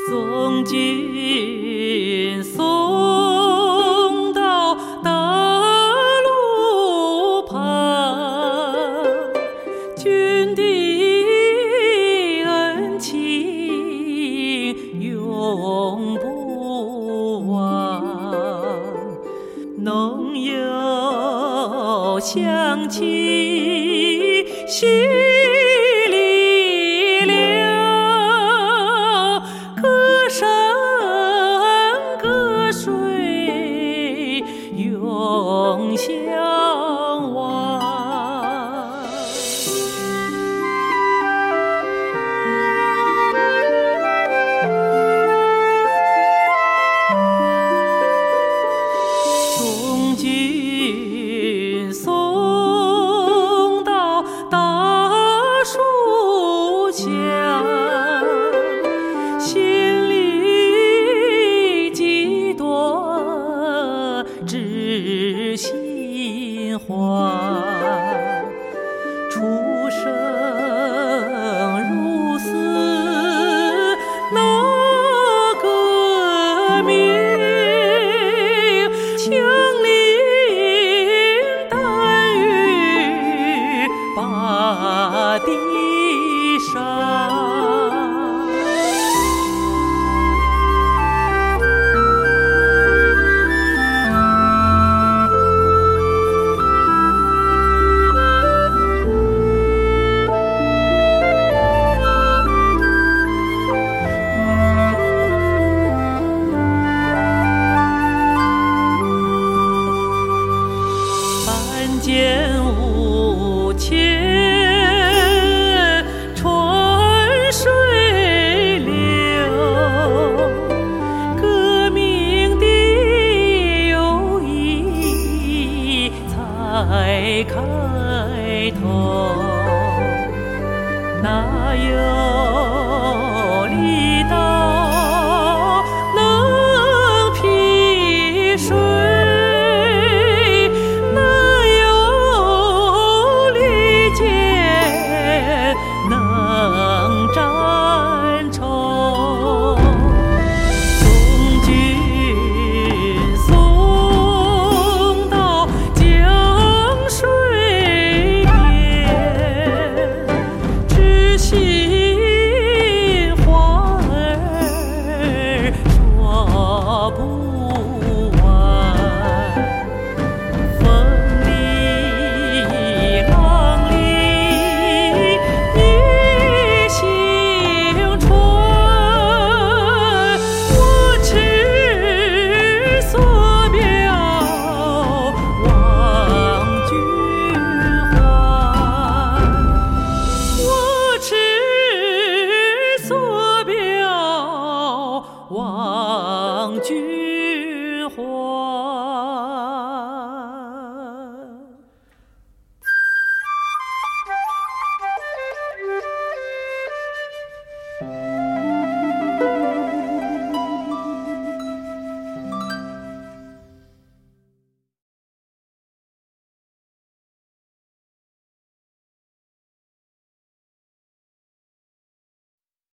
送君送到大路旁，君的恩情永不忘，能有想起心里了，歌山歌水永相望。送君送到大树下，心里几朵知心花，出生入死那个命，枪林弹雨把地上。凡间无钱川水流，革命的友谊才开头，哪有力道能劈水，哪有利剑能斩仇。送君送到江水边，知心话儿说不完，风里浪里你行船，我持所表望君还，我持所表望